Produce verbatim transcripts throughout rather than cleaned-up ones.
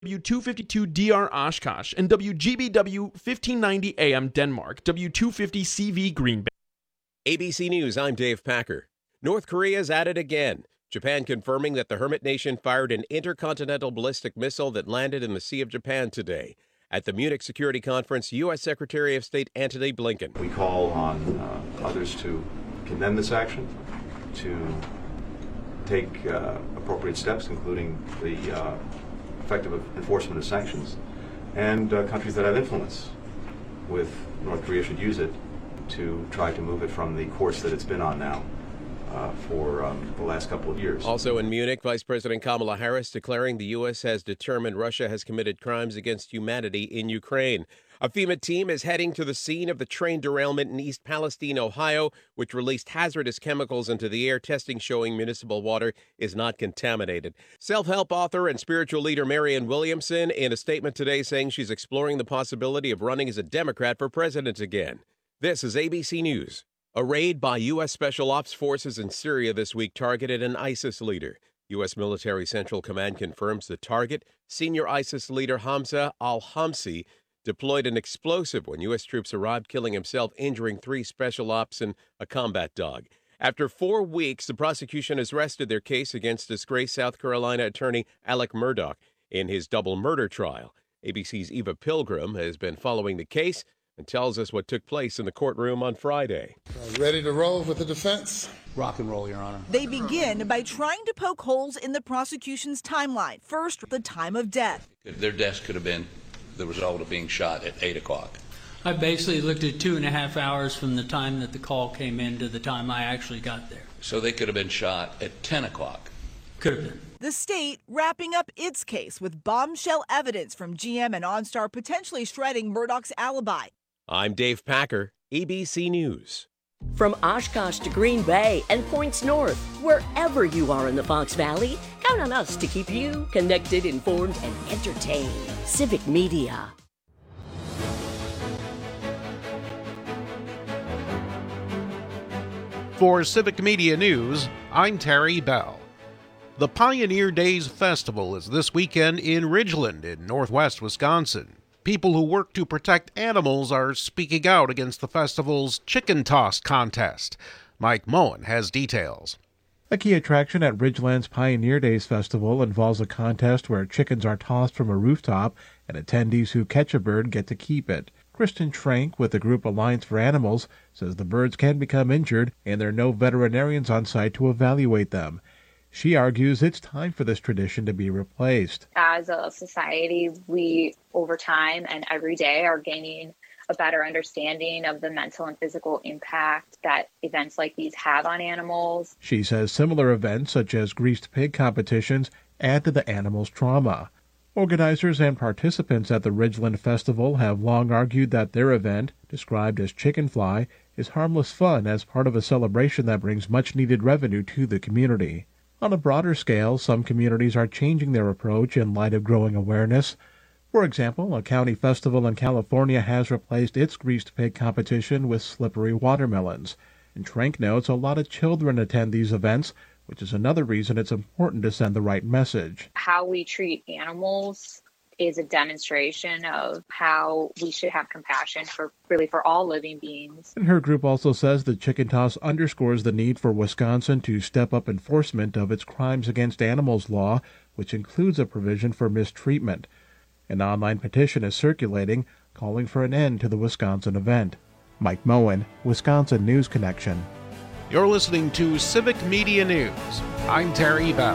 W two fifty-two D R Oshkosh, and W G B W fifteen ninety A M Denmark, W two fifty C V Green Bay. A B C News, I'm Dave Packer. North Korea's at it again. Japan confirming that the Hermit Nation fired an intercontinental ballistic missile that landed in the Sea of Japan today. At the Munich Security Conference, U S Secretary of State Antony Blinken. We call on uh, others to condemn this action, to take uh, appropriate steps, including the uh, effective enforcement of sanctions, and uh, countries that have influence with North Korea should use it to try to move it from the course that it's been on now uh, for um, the last couple of years. Also in Munich, Vice President Kamala Harris declaring the U S has determined Russia has committed crimes against humanity in Ukraine. A FEMA team is heading to the scene of the train derailment in East Palestine, Ohio, which released hazardous chemicals into the air, testing showing municipal water is not contaminated. Self-help author and spiritual leader Marianne Williamson in a statement today saying she's exploring the possibility of running as a Democrat for president again. This is A B C News. A raid by U S Special Ops forces in Syria this week targeted an ISIS leader. U S Military Central Command confirms the target, senior ISIS leader Hamza al-Hamsi, deployed an explosive when U S troops arrived, killing himself, injuring three special ops and a combat dog. After four weeks, the prosecution has rested their case against disgraced South Carolina attorney Alec Murdaugh in his double murder trial. A B C's Eva Pilgrim has been following the case and tells us what took place in the courtroom on Friday. Ready to roll with the defense? Rock and roll, Your Honor. They begin by trying to poke holes in the prosecution's timeline. First, the time of death. Their death could have been the result of being shot at eight o'clock. I basically looked at two and a half hours from the time that the call came in to the time I actually got there. So they could have been shot at ten o'clock. Could have been. The state wrapping up its case with bombshell evidence from G M and OnStar potentially shredding Murdaugh's alibi. I'm Dave Packer, A B C News. From Oshkosh to Green Bay and points north, wherever you are in the Fox Valley, count on us to keep you connected, informed, and entertained. Civic Media. For Civic Media News, I'm Terry Bell. The Pioneer Days Festival is this weekend in Ridgeland in northwest Wisconsin. People who work to protect animals are speaking out against the festival's chicken toss contest. Mike Moen has details. A key attraction at Ridgeland's Pioneer Days Festival involves a contest where chickens are tossed from a rooftop and attendees who catch a bird get to keep it. Kristen Trank with the group Alliance for Animals says the birds can become injured and there are no veterinarians on site to evaluate them. She argues it's time for this tradition to be replaced. As a society, we, over time and every day, are gaining a better understanding of the mental and physical impact that events like these have on animals. She says similar events, such as greased pig competitions, add to the animals' trauma. Organizers and participants at the Ridgeland Festival have long argued that their event, described as Chicken Fly, is harmless fun as part of a celebration that brings much-needed revenue to the community. On a broader scale, some communities are changing their approach in light of growing awareness. For example, a county festival in California has replaced its greased pig competition with slippery watermelons. And Trank notes a lot of children attend these events, which is another reason it's important to send the right message. How we treat animals is a demonstration of how we should have compassion for really for all living beings. And her group also says the chicken toss underscores the need for Wisconsin to step up enforcement of its crimes against animals law, which includes a provision for mistreatment. An online petition is circulating calling for an end to the Wisconsin event. Mike Moen, Wisconsin News Connection. You're listening to Civic Media News. I'm Terry Bell.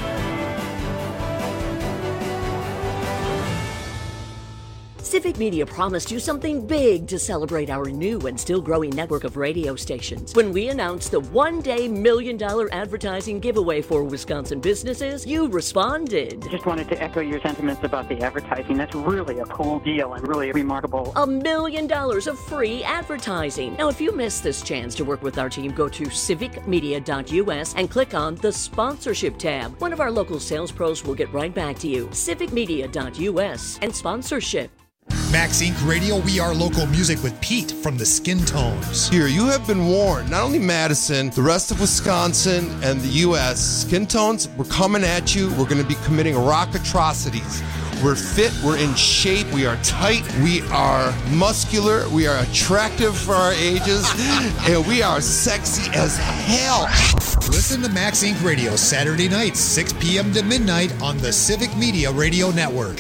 Civic Media promised you something big to celebrate our new and still growing network of radio stations. When we announced the one-day million dollar advertising giveaway for Wisconsin businesses, you responded. I just wanted to echo your sentiments about the advertising. That's really a cool deal and really remarkable. A million dollars of free advertising. Now, if you missed this chance to work with our team, go to civic media dot U S and click on the sponsorship tab. One of our local sales pros will get right back to you. civic media dot U S and sponsorship. Max Incorporated. Radio, we are local music with Pete from the Skin Tones. Here, you have been warned. Not only Madison, the rest of Wisconsin and the U S Skin Tones, we're coming at you. We're going to be committing rock atrocities. we're fit, we're in shape, we are tight, we are muscular, we are attractive for our ages, and we are sexy as hell. Listen to Max Incorporated. Radio Saturday nights, six p.m. to midnight on the Civic Media Radio Network.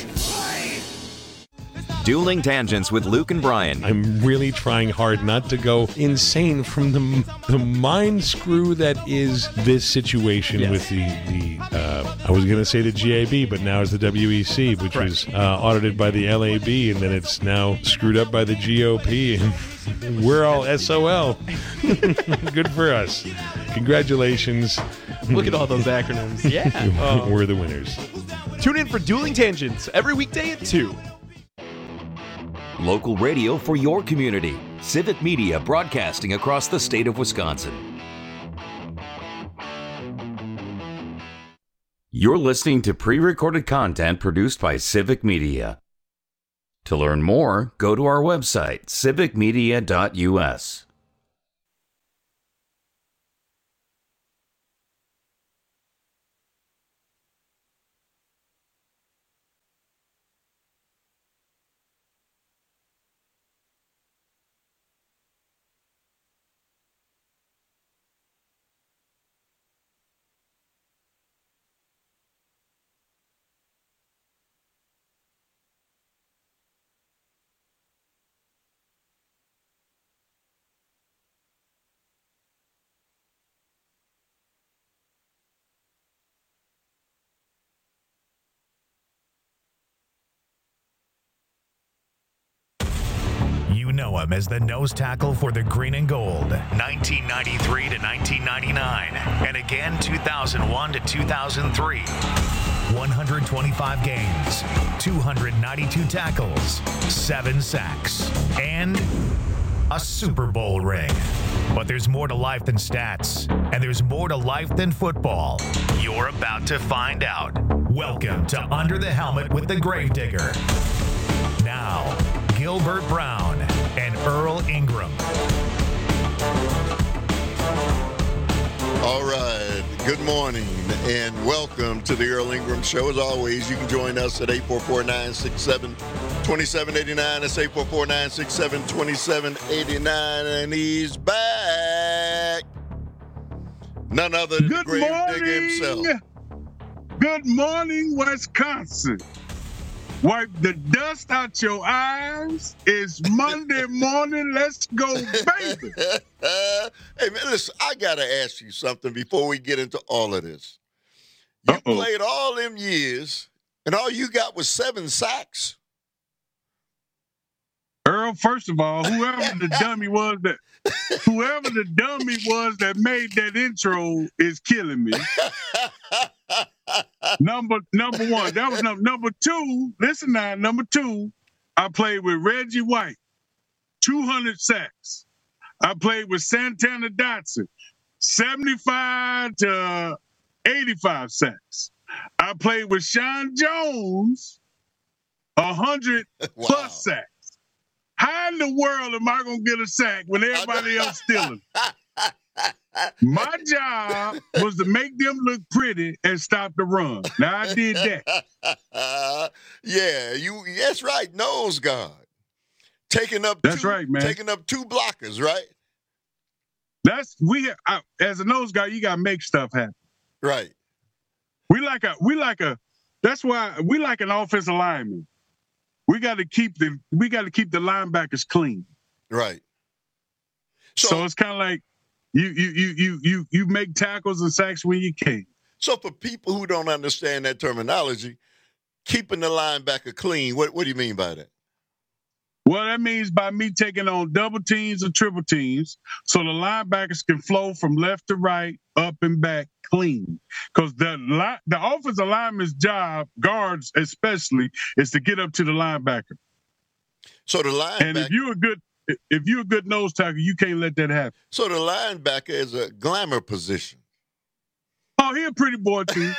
Dueling Tangents with Luke and Brian. I'm really trying hard not to go insane from the the mind screw that is this situation yes. with the, the uh, I was going to say the G A B, but now it's the W E C, which right. was uh, audited by the L A B, and then it's now screwed up by the G O P, and we're all S O L. Good for us. Congratulations. Look at all those acronyms. Yeah. Um, we're the winners. Tune in for Dueling Tangents every weekday at two. Local radio for your community. Civic Media broadcasting across the state of Wisconsin. You're listening to pre-recorded content produced by Civic Media. To learn more, go to our website, civic media dot u s. You know him as the nose tackle for the Green and Gold, nineteen ninety-three to nineteen ninety-nine, and again two thousand one to two thousand three. one hundred twenty-five games, two hundred ninety-two tackles, seven sacks, and a Super Bowl ring. But there's more to life than stats, and there's more to life than football. You're about to find out. Welcome to Under the Helmet with the Gravedigger. Now, Gilbert Brown and Earl Ingram. All right. Good morning and welcome to the Earl Ingram Show. As always, you can join us at eight four four, nine six seven, two seven eight nine. That's eight four four, nine six seven, two seven eight nine. And he's back. None other than Good the Gravedigger himself. Good morning, Wisconsin. Wipe the dust out your eyes. It's Monday morning. Let's go, baby. Hey, man, listen, I got to ask you something before we get into all of this. You Uh-oh. played all them years, and all you got was seven sacks? Earl, first of all, whoever the dummy was that whoever the dummy was that made that intro is killing me. Number number one, that was number number two. Listen now, number two, I played with Reggie White, two hundred sacks. I played with Santana Dotson, seventy-five to eighty-five sacks. I played with Sean Jones, one hundred wow. plus sacks. How in the world am I going to get a sack when everybody else stealing? My job was to make them look pretty and stop the run. Now, I did that. yeah, you. That's right, nose guard. Taking up That's two, right, man. Taking up two blockers, right? That's we I, as a nose guard, you gotta make stuff happen. Right. We like a we like a that's why we like an offensive lineman. We gotta keep the we gotta keep the linebackers clean. Right. So, so it's kind of like you you you you you you make tackles and sacks when you can. So for people who don't understand that terminology, keeping the linebacker clean, what what do you mean by that? Well, that means by me taking on double teams and triple teams so the linebackers can flow from left to right, up and back clean. Because the li- the offensive lineman's job, guards especially, is to get up to the linebacker. So the linebacker... And if you're a good if you're a good nose tackle, you can't let that happen. So the linebacker is a glamour position. Oh, he a pretty boy, too.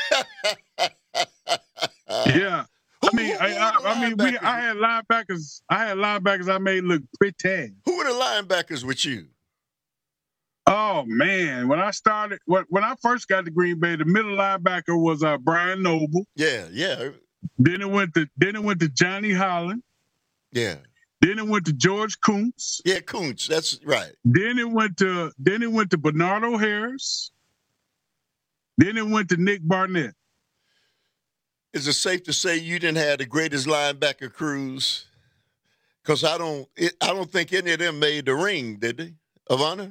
Yeah. I mean, I, I, I mean, we. I had linebackers. I had linebackers I made look pretty. Who were the linebackers with you? Oh man, when I started, when, when I first got to Green Bay, the middle linebacker was uh, Brian Noble. Yeah, yeah. Then it went to then it went to Johnny Holland. Yeah. Then it went to George Kuntz. Yeah, Kuntz. That's right. Then it went to then it went to Bernardo Harris. Then it went to Nick Barnett. Is it safe to say you didn't have the greatest linebacker crews? Because I don't, it, I don't think any of them made the ring, did they? Of honor?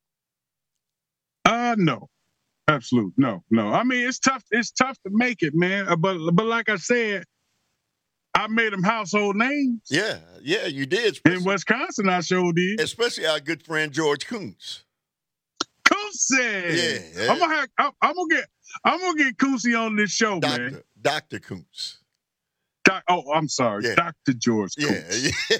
Uh no, absolutely no, no. I mean, it's tough. It's tough to make it, man. But but like I said, I made them household names. Yeah, yeah, you did. In Wisconsin, I sure did. Especially our good friend George Kuntz. Kuntz. Yeah, I'm gonna have, I'm, I'm gonna get I'm gonna get Kuntz on this show, Doctor, man. Doctor Kuntz. Doc, oh, I'm sorry, yeah. Doctor George Kuntz. Yeah,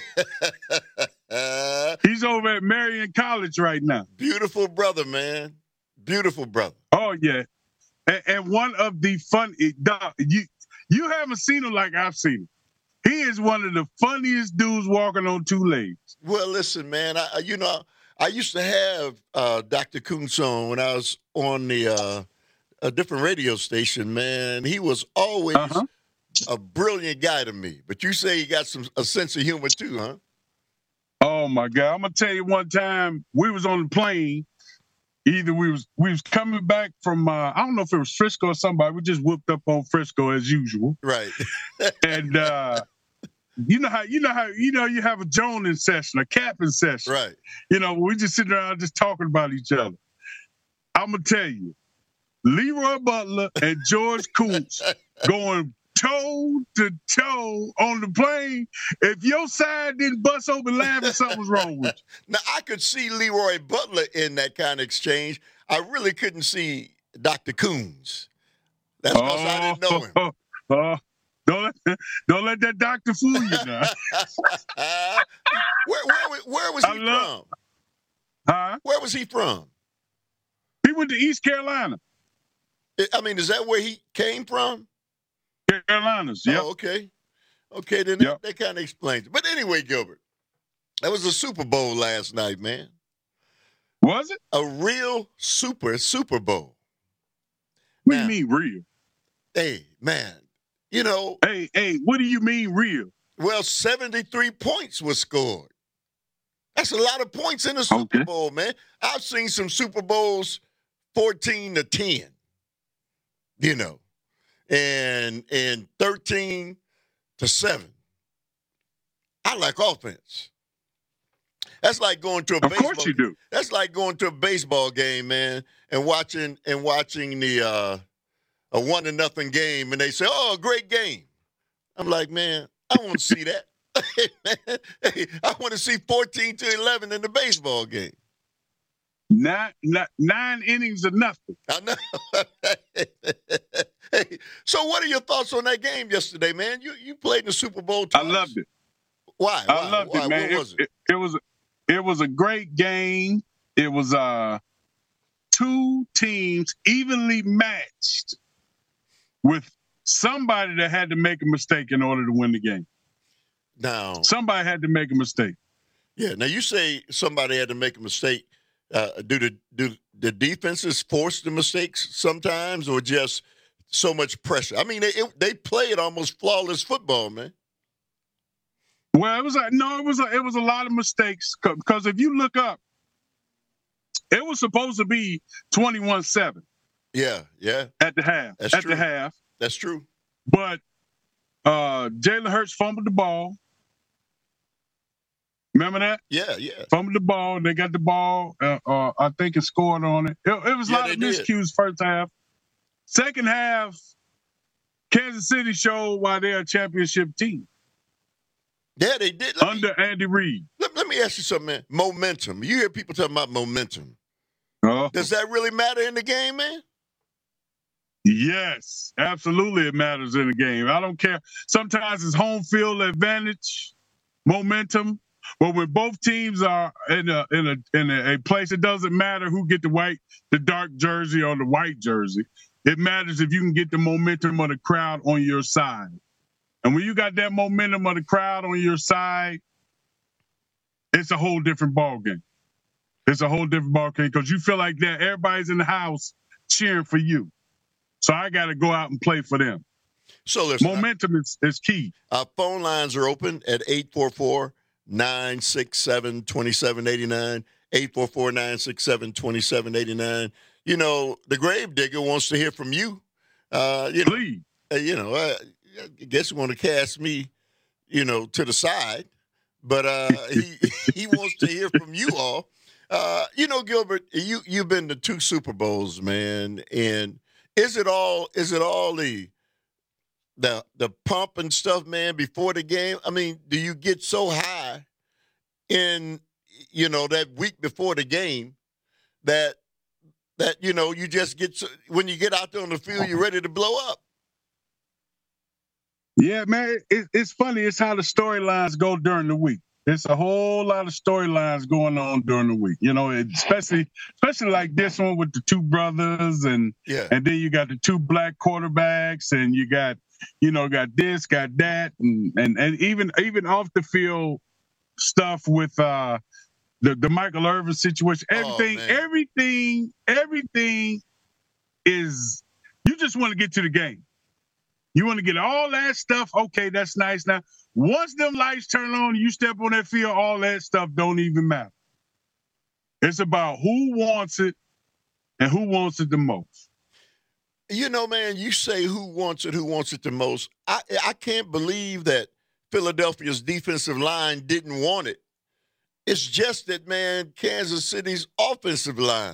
yeah. He's over at Marion College right now. Beautiful brother, man. Beautiful brother. Oh yeah, and, and one of the fun. Doc, you you haven't seen him like I've seen him. He is one of the funniest dudes walking on two legs. Well, listen, man. I you know I used to have uh, Doctor Kuntz on when I was on the uh, a different radio station. Man, he was always uh-huh. a brilliant guy to me. But you say he got some a sense of humor too, huh? Oh my God! I'm gonna tell you. One time we was on the plane. Either we was we was coming back from uh, I don't know if it was Frisco or somebody. We just whooped up on Frisco as usual. Right. and uh, you know how you know how you know you have a joning session, a capping session. Right. You know, we just sitting around just talking about each other. I'm gonna tell you, Leroy Butler and George Kuntz going toe to toe on the plane. If your side didn't bust open laughing, something was wrong with you. Now, I could see Leroy Butler in that kind of exchange. I really couldn't see Doctor Kuntz. That's because oh, I didn't know him. Oh, oh, don't, let, don't let that doctor fool you now. where, where, where was he love, from? Huh? Where was he from? He went to East Carolina. I mean, is that where he came from? Carolinas, yeah. Oh, okay. Okay, then yep. that, that kind of explains it. But anyway, Gilbert, that was a Super Bowl last night, man. Was it? A real super Super Bowl. What now, do you mean real? Hey, man, you know. Hey, hey, what do you mean real? Well, seventy-three points was scored. That's a lot of points in a Super okay. Bowl, man. I've seen some Super Bowls fourteen to ten, you know. And and thirteen to seven. I like offense. That's like going to a of baseball. Of course you do. That's like going to a baseball game, man, and watching and watching the uh, a one to nothing game, and they say, "Oh, great game." I'm like, man, I want to see that. Hey, man, hey, I want to see fourteen to eleven in the baseball game. Nine, nine, nine innings of nothing. I know. Hey, so what are your thoughts on that game yesterday, man? You you played in the Super Bowl twice. I loved it. Why? I Why? loved Why? it, man. What It, was it? It, it was it was a great game. It was uh two teams evenly matched with somebody that had to make a mistake in order to win the game. Now somebody had to make a mistake. Yeah. Now you say somebody had to make a mistake. Uh, do the do the defenses force the mistakes sometimes, or just so much pressure? I mean, they it, they played almost flawless football, man. Well, it was a, no, it was a, it was a lot of mistakes because if you look up, it was supposed to be twenty-one seven. Yeah, yeah. At the half, That's at true. the half. That's true. But uh, Jalen Hurts fumbled the ball. Remember that? Yeah, yeah. Fumbled the ball. They got the ball. Uh, uh, I think it scored on it. It, it was a Yeah, lot of they did. miscues first half. Second half, Kansas City showed why they're a championship team. Yeah, they did. Let Under me, Andy Reid. Let, let me ask you something, man. Momentum. You hear people talking about momentum. Uh, Does that really matter in the game, man? Yes, absolutely it matters in the game. I don't care. Sometimes it's home field advantage, momentum. But when both teams are in a in a in a, a place, it doesn't matter who get the white, the dark jersey or the white jersey. It matters if you can get the momentum of the crowd on your side. And when you got that momentum of the crowd on your side, it's a whole different ball game. It's a whole different ball game because you feel like that everybody's in the house cheering for you. So I got to go out and play for them. So listen, momentum is, is key. Our phone lines are open at eight four four, nine six seven, two seven eight nine, eight four four, nine six seven, two seven eight nine. You know, the Gravedigger wants to hear from you. Uh, you know, Please. Uh, you know, uh, I guess you want to cast me, you know, to the side, but uh, he he wants to hear from you all. Uh, you know, Gilbert, you you've been to two Super Bowls, man, and is it all is it all the the the pump and stuff, man, before the game? I mean, do you get so high in, you know, that week before the game that that you know you just get so, when you get out there on the field, you're ready to blow up? Yeah, man, it, it's funny. It's how the storylines go during the week. It's a whole lot of storylines going on during the week. You know, especially especially like this one with the two brothers, and yeah. and then you got the two black quarterbacks, and you got you know got this, got that, and and, and even even off the field stuff with uh, the the Michael Irvin situation. Everything, oh, everything, everything is. You just want to get to the game. You want to get all that stuff. Okay, that's nice. Now, once them lights turn on, you step on that field, all that stuff don't even matter. It's about who wants it and who wants it the most. You know, man, you say who wants it, who wants it the most. I I can't believe that Philadelphia's defensive line didn't want it. It's just that, man, Kansas City's offensive line.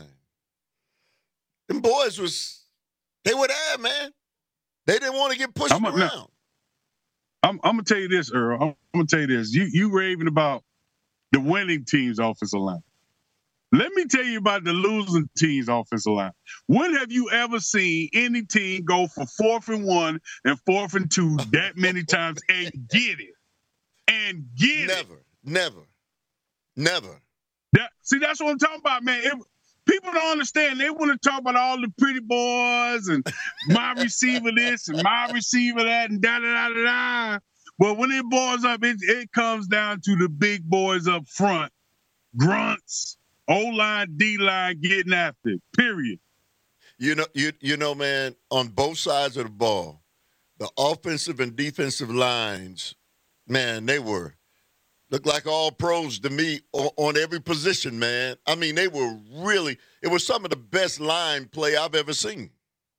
Them boys was, they were there, man. They didn't want to get pushed I'm a, around. Now, I'm, I'm going to tell you this, Earl. I'm, I'm going to tell you this. You you raving about the winning team's offensive line. Let me tell you about the losing team's offensive line. When have you ever seen any team go for fourth and one and fourth and two that many times and get it? And get never, it? Never, never, never. That, see, that's what I'm talking about, man. It, people don't understand. They want to talk about all the pretty boys and my receiver this and my receiver that and da-da-da-da-da. But when it boils up, it, it comes down to the big boys up front. Grunts, O-line, D-line getting after it, period. You know, you you know, man, on both sides of the ball, the offensive and defensive lines, man, they were looked like all pros to me on, on every position, man. I mean, they were really, it was some of the best line play I've ever seen.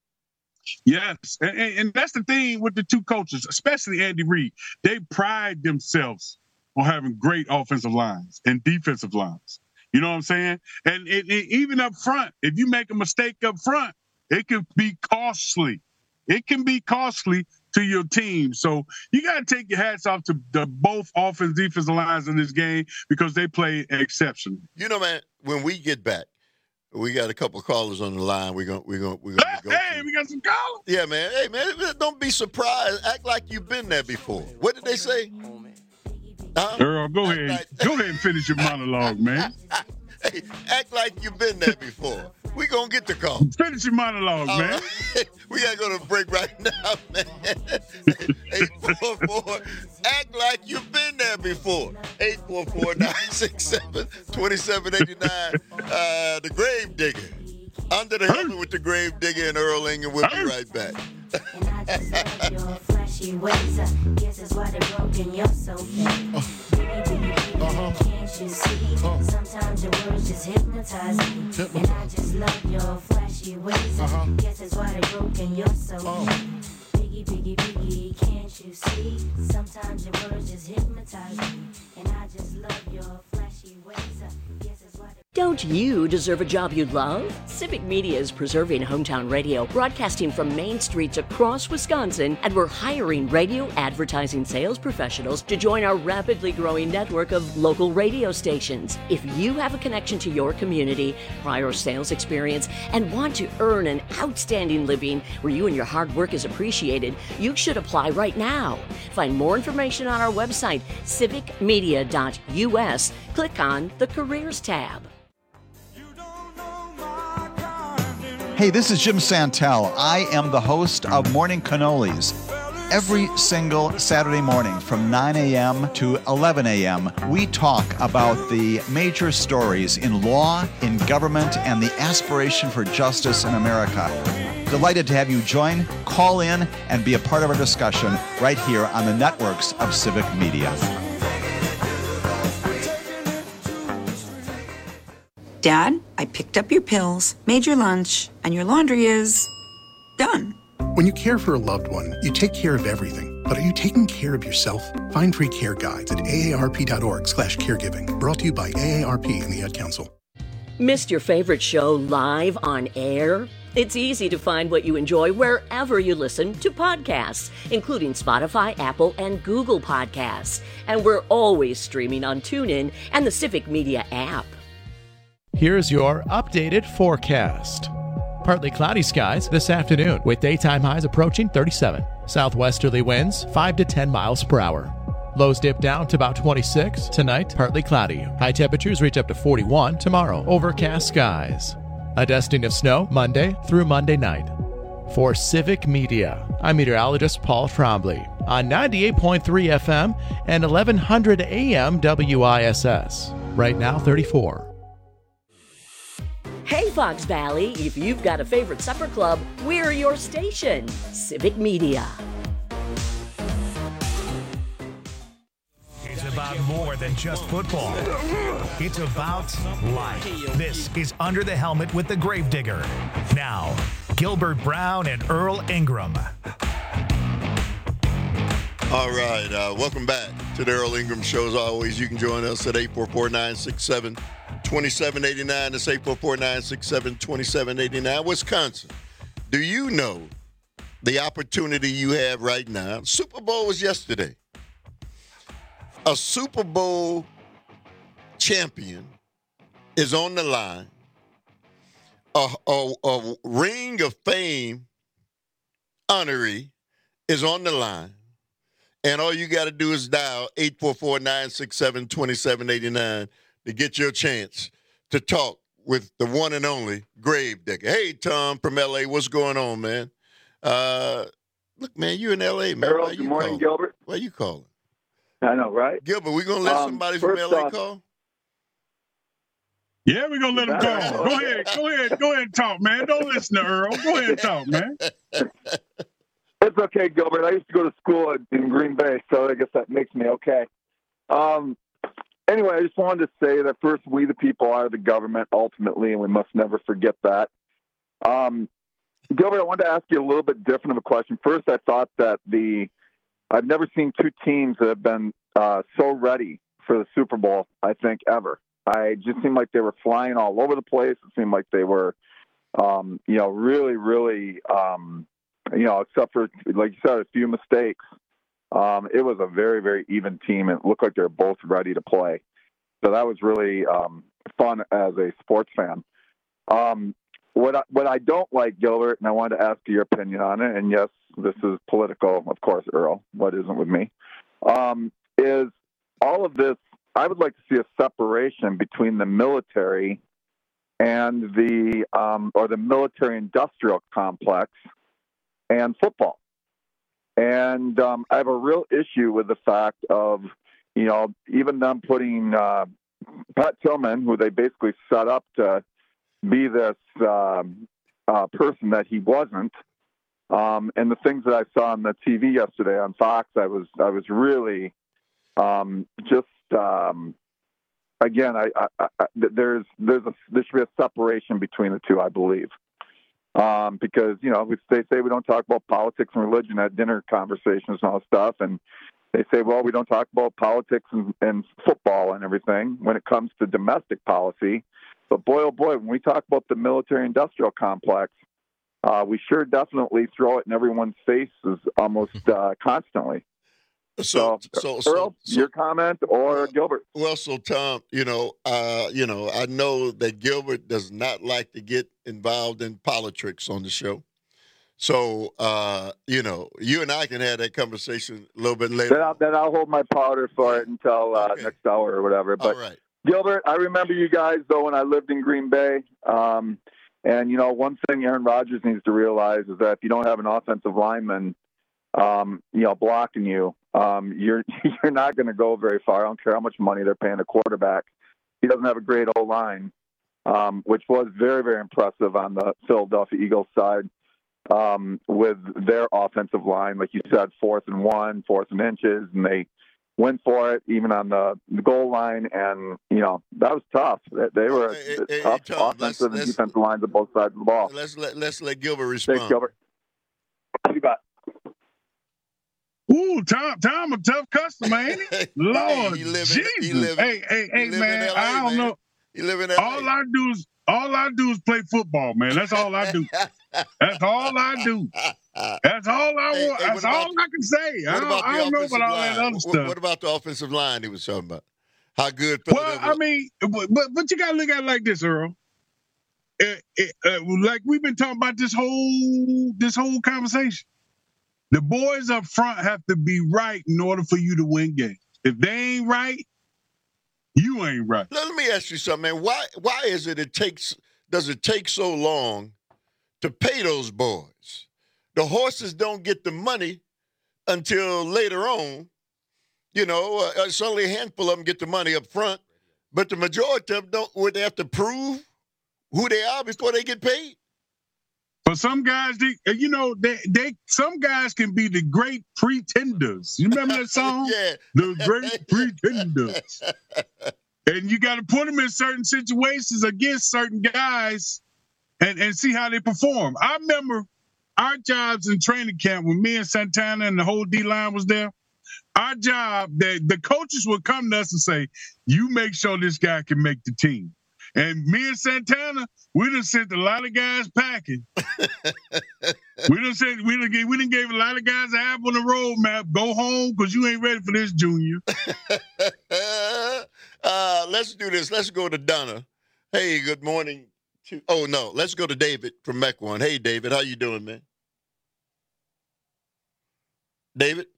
Yes, and, and, and that's the thing with the two coaches, especially Andy Reid. They pride themselves on having great offensive lines and defensive lines. You know what I'm saying? And it, it, even up front, if you make a mistake up front, it can be costly. It can be costly to your team. So you got to take your hats off to the both offense, defensive lines in this game because they play exceptionally. You know, man, when we get back, we got a couple of callers on the line. We're gonna we're gonna we're gonna go. Hey, to. we got some callers. Yeah, man. Hey, man, don't be surprised. Act like you've been there before. What did they say? Huh? Earl, go ahead. Like, go ahead and finish your monologue, man. Hey, act like you've been there before. We gonna get the call. Finish your monologue, All man. Right. We gotta go to break right now, man. eight four four, act like you've been there before. eight four four, nine six seven, two seven eight nine. Uh, the Gravedigger. Under the helmet with the Gravedigger and Earl Ingham. We'll be right back. Flashy ways, I guess that's why they're broken. You're so fake. Uh-huh. Can't you see? Uh-huh. Sometimes your words just hypnotize me. And I just love your flashy ways. Uh-huh. Guess that's why they're broken. You're so uh-huh. fake. Biggie, biggie, biggie, can't you see? Sometimes your words just hypnotize me. And I just love your flashy ways. Guess that's why. Don't you deserve a job you love? Civic Media is preserving hometown radio, broadcasting from main streets across Wisconsin, and we're hiring radio advertising sales professionals to join our rapidly growing network of local radio stations. If you have a connection to your community, prior sales experience, and want to earn an outstanding living where you and your hard work is appreciated, you should apply right now. Find more information on our website, civic media dot U S. Click on the Careers tab. Hey, this is Jim Santel. I am the host of Morning Cannolis. Every single Saturday morning from nine a.m. to eleven a.m., we talk about the major stories in law, in government, and the aspiration for justice in America. Delighted to have you join, call in, and be a part of our discussion right here on the networks of Civic Media. Dad, I picked up your pills, made your lunch, and your laundry is done. When you care for a loved one, you take care of everything. But are you taking care of yourself? Find free care guides at A A R P dot org slash caregiving. Brought to you by A A R P and the Ad Council. Missed your favorite show live on air? It's easy to find what you enjoy wherever you listen to podcasts, including Spotify, Apple, and Google Podcasts. And we're always streaming on TuneIn and the Civic Media app. Here's your updated forecast. Partly cloudy skies this afternoon with daytime highs approaching thirty-seven. Southwesterly winds five to ten miles per hour. Lows dip down to about twenty-six. Tonight, partly cloudy. High temperatures reach up to forty-one tomorrow. Overcast skies. A dusting of snow Monday through Monday night. For Civic Media, I'm meteorologist Paul Trombley on ninety-eight point three F M and eleven hundred A M W I S S. Right now, thirty-four. Hey, Fox Valley, if you've got a favorite supper club, we're your station. Civic Media. It's about more than just football. It's about life. This is Under the Helmet with the Gravedigger. Now, Gilbert Brown and Earl Ingram. All right, uh, welcome back to the Earl Ingram Show. As always, you can join us at eight four four, nine six seven, two seven eight nine. That's eight four four, nine six seven, two seven eight nine. Wisconsin, do you know the opportunity you have right now? Super Bowl was yesterday. A Super Bowl champion is on the line. A, a, a ring of fame honoree is on the line. And all you got to do is dial eight four four, nine six seven, two seven eight nine to get your chance to talk with the one and only Gravedigger. Hey, Tom from L A, what's going on, man? Uh, look, man, you in L A, man. Earl, good morning, calling? Gilbert. Why you calling? I know, right? Gilbert, we going to let Um, somebody from first L A off- call? Yeah, we're going to let him go. Go ahead. Go ahead. Go ahead and talk, man. Don't listen to Earl. Go ahead and talk, man. It's okay, Gilbert. I used to go to school in Green Bay, so I guess that makes me okay. Um, anyway, I just wanted to say that first, we the people are the government ultimately, and we must never forget that. Um, Gilbert, I wanted to ask you a little bit different of a question. First, I thought that the I've never seen two teams that have been uh, so ready for the Super Bowl, I think, ever. I just seemed like they were flying all over the place. It seemed like they were, um, you know, really, really, um, you know, except for, like you said, a few mistakes. Um, it was a very, very even team. It looked like they were both ready to play. So that was really um, fun as a sports fan. Um, what I, what I don't like, Gilbert, and I wanted to ask your opinion on it, and yes, this is political, of course, Earl, what isn't with me, um, is all of this, I would like to see a separation between the military and the, um, or the military-industrial complex and football. And um, I have a real issue with the fact of, you know, even them putting uh, Pat Tillman, who they basically set up to be this um, uh, person that he wasn't, um, and the things that I saw on the T V yesterday on Fox, I was I was really um, just um, again, I, I, I, there's there's a there should be a separation between the two, I believe. Um, because, you know, we, they say we don't talk about politics and religion at dinner conversations and all stuff. And they say, well, we don't talk about politics and, and football and everything when it comes to domestic policy. But boy, oh boy, when we talk about the military-industrial complex, uh, we sure definitely throw it in everyone's faces almost uh, constantly. So, so, so, Earl, so your comment or Gilbert? Well, so Tom, you know, uh, you know, I know that Gilbert does not like to get involved in politics on the show. So, uh, you know, you and I can have that conversation a little bit later. Then I'll, then I'll hold my powder for it until uh, okay. next hour or whatever. But all right. Gilbert, I remember you guys, though, when I lived in Green Bay. Um, and, you know, one thing Aaron Rodgers needs to realize is that if you don't have an offensive lineman, um, you know, blocking you, um, you're you're not going to go very far. I don't care how much money they're paying a quarterback. He doesn't have a great O-line, um, which was very, very impressive on the Philadelphia Eagles side. um, with their offensive line. Like you said, fourth and one, fourth and inches, and they went for it even on the, the goal line. And, you know, that was tough. They, they were Hey, a hey, tough hey, Tom, offensive let's- and defensive lines on both sides of the ball. Let's let let's let Gilbert respond. Thanks, Gilbert. You got Ooh, Tom, Tom, a tough customer, ain't he? Lord he live in- Jesus. he live- hey, hey, hey, he live in man, L A, I don't man. know. You live in L A. All I do is all I do is play football, man. That's all I do. That's all I do. That's all I Hey, want. hey, That's what about- all I can say. I What don't, about the I don't know offensive about all line? that other What- stuff. What about the offensive line he was talking about? How good? Well, I mean, but but, but you got to look at it like this, Earl. It, it, uh, like we've been talking about this whole this whole conversation. The boys up front have to be right in order for you to win games. If they ain't right, you ain't right. Let me ask you something, man. Why why is it it takes does it take so long to pay those boys? The horses don't get the money until later on. You know, uh, it's only a handful of them get the money up front, but the majority of them don't. Would they have to prove who they are before they get paid? But some guys, they, you know, they, they some guys can be the great pretenders. You remember that song? Yeah. The great pretenders. And you got to put them in certain situations against certain guys and, and see how they perform. I remember our jobs in training camp when me and Santana and the whole D-line was there. Our job, that the coaches would come to us and say, you make sure this guy can make the team. And me and Santana, we done sent a lot of guys packing. we done sent, we done gave, we done gave a lot of guys an app on the roadmap. Go home because you ain't ready for this, Junior. uh, let's do this. Let's go to Donna. Hey, good morning. To, oh, no. Let's go to David from Mequon. Hey, David. How you doing, man? David?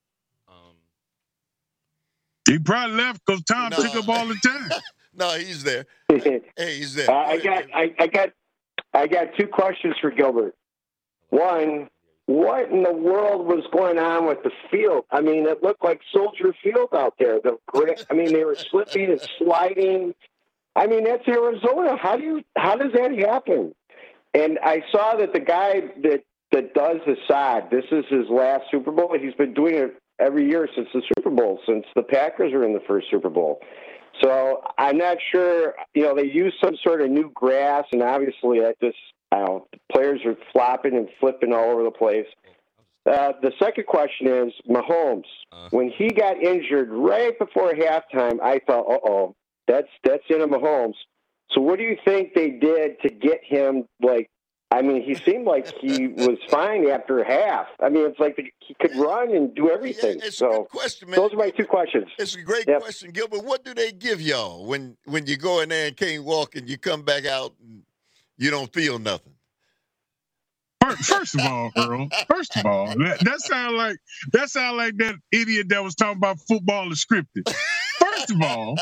He probably left because Tom No. took up all the time. No, he's there. Hey, he's there. Uh, I got, I, I got, I got two questions for Gilbert. One, what in the world was going on with the field? I mean, it looked like Soldier Field out there. The, gra- I mean, they were slipping and sliding. I mean, that's Arizona. How do you, how does that happen? And I saw that the guy that that does Assad, this is his last Super Bowl. He's been doing it every year since the Super Bowl, since the Packers were in the first Super Bowl. So I'm not sure, you know, they use some sort of new grass, and obviously that just, I don't know, players are flopping and flipping all over the place. Uh, the second question is Mahomes. Uh, when he got injured right before halftime, I thought, uh-oh, that's that's into Mahomes. So what do you think they did to get him, like, I mean, he seemed like he was fine after half. I mean, it's like he could run and do everything. Yeah, it's so a good question, man. Those are my two questions. It's a great yep. question, Gilbert. What do they give y'all when, when you go in there and can't walk and you come back out and you don't feel nothing? First of all, Earl, first of all, that, that sound like that sound like that idiot that was talking about football is scripted. First of all,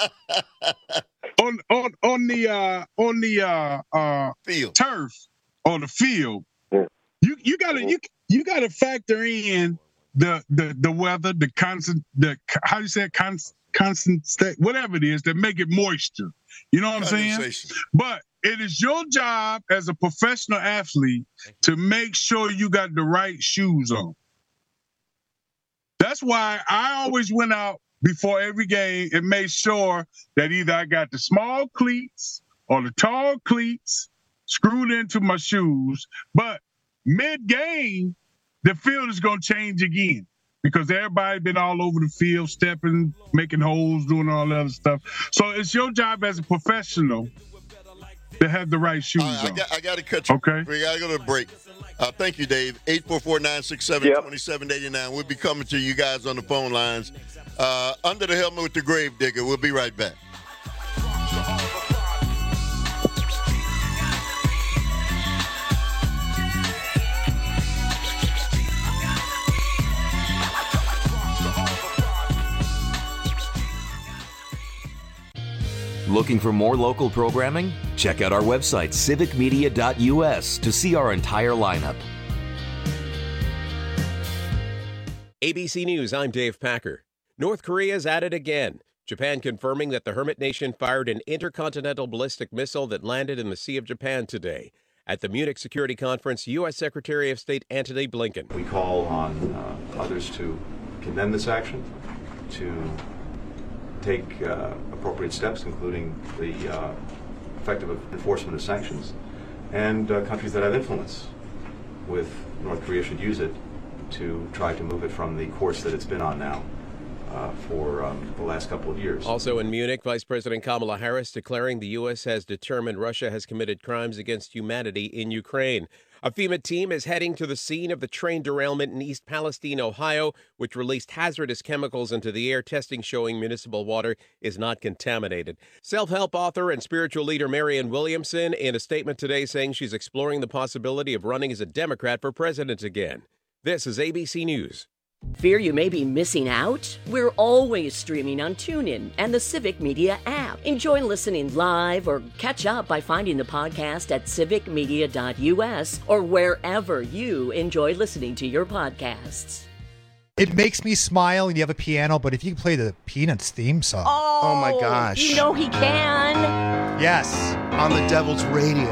on on on the uh, on the uh, uh, field turf on the field, you you gotta you you gotta factor in the the the weather, the constant the how do you say it, constant constant state, whatever it is that make it moisture. You know what I'm saying? But it is your job as a professional athlete to make sure you got the right shoes on. That's why I always went out before every game and made sure that either I got the small cleats or the tall cleats screwed into my shoes. But mid-game, the field is going to change again because everybody been all over the field, stepping, making holes, doing all that other stuff. So it's your job as a professional to have the right shoes I, I on. got, I got to cut you. Okay. We got to go to a break. Uh, thank you, Dave. eight four four, nine six seven, two seven eight nine. We'll be coming to you guys on the phone lines. Uh, Under the Helmet with the Grave Digger. We'll be right back. Looking for more local programming? Check out our website, civic media dot u s, to see our entire lineup. A B C News, I'm Dave Packer. North Korea's at it again. Japan confirming that the Hermit Nation fired an intercontinental ballistic missile that landed in the Sea of Japan today. At the Munich Security Conference, U S Secretary of State Antony Blinken. We call on uh, others to condemn this action, to take uh, appropriate steps, including the uh, effective enforcement of sanctions, and uh, countries that have influence with North Korea should use it to try to move it from the course that it's been on now uh, for um, the last couple of years. Also in Munich, Vice President Kamala Harris declaring the U S has determined Russia has committed crimes against humanity in Ukraine. A FEMA team is heading to the scene of the train derailment in East Palestine, Ohio, which released hazardous chemicals into the air, testing showing municipal water is not contaminated. Self-help author and spiritual leader Marianne Williamson in a statement today saying she's exploring the possibility of running as a Democrat for president again. This is A B C News. Fear you may be missing out? We're always streaming on TuneIn and the Civic Media app. Enjoy listening live or catch up by finding the podcast at civic media dot U S or wherever you enjoy listening to your podcasts. It makes me smile and you have a piano, but if you can play the Peanuts theme song. Oh, oh my gosh. You know he can. Yes. On the Devil's Radio.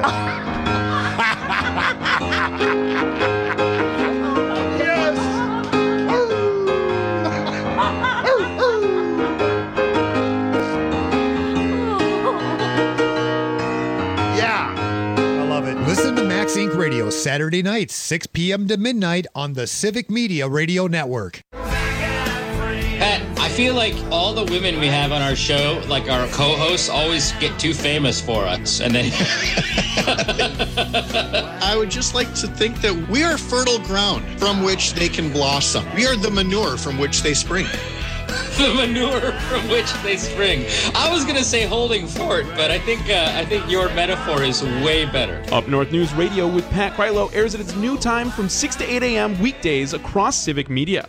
Listen to Max Incorporated. Radio Saturday nights, six p.m. to midnight on the Civic Media Radio Network. Pat, I feel like all the women we have on our show, like our co-hosts, always get too famous for us. And then I would just like to think that we are fertile ground from which they can blossom. We are the manure from which they spring. The manure from which they spring. I was gonna say holding fort, but I think uh, I think your metaphor is way better. Up North News Radio with Pat Krylo airs at its new time from six to eight a.m. weekdays across Civic Media.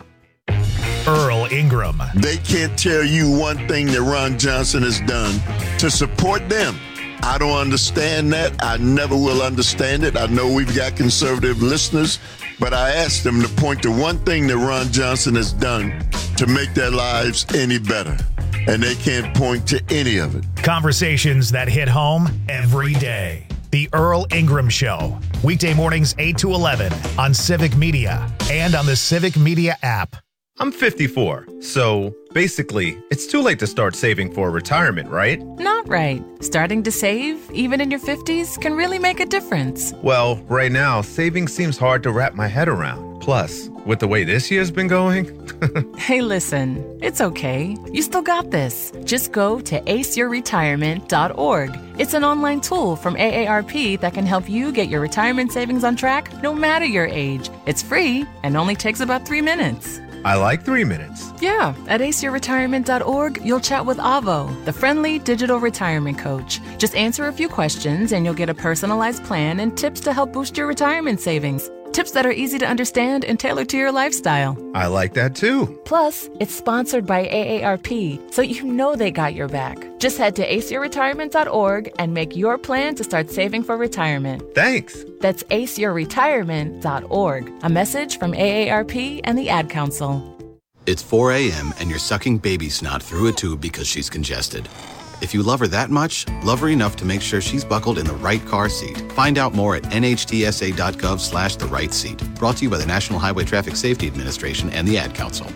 Earl Ingram. They can't tell you one thing that Ron Johnson has done to support them. I don't understand that. I never will understand it. I know we've got conservative listeners, but I asked them to point to one thing that Ron Johnson has done to make their lives any better. And they can't point to any of it. Conversations that hit home every day. The Earl Ingram Show. Weekday mornings eight to eleven on Civic Media and on the Civic Media app. I'm fifty-four, so basically, it's too late to start saving for retirement, right? Not right. Starting to save, even in your fifties, can really make a difference. Well, right now, saving seems hard to wrap my head around. Plus, with the way this year's been going... Hey, listen, it's okay. You still got this. Just go to ace your retirement dot org. It's an online tool from A A R P that can help you get your retirement savings on track no matter your age. It's free and only takes about three minutes. I like three minutes. Yeah, at ace your retirement dot org, you'll chat with Avo, the friendly digital retirement coach. Just answer a few questions and you'll get a personalized plan and tips to help boost your retirement savings. Tips that are easy to understand and tailored to your lifestyle. I like that too. Plus, it's sponsored by A A R P, so you know they got your back. Just head to ace your retirement dot org and make your plan to start saving for retirement. Thanks. That's ace your retirement dot org. A message from A A R P and the Ad Council. It's four a.m. and you're sucking baby snot through a tube because she's congested. If you love her that much, love her enough to make sure she's buckled in the right car seat. Find out more at N H T S A dot gov slash the right seat. Brought to you by the National Highway Traffic Safety Administration and the Ad Council.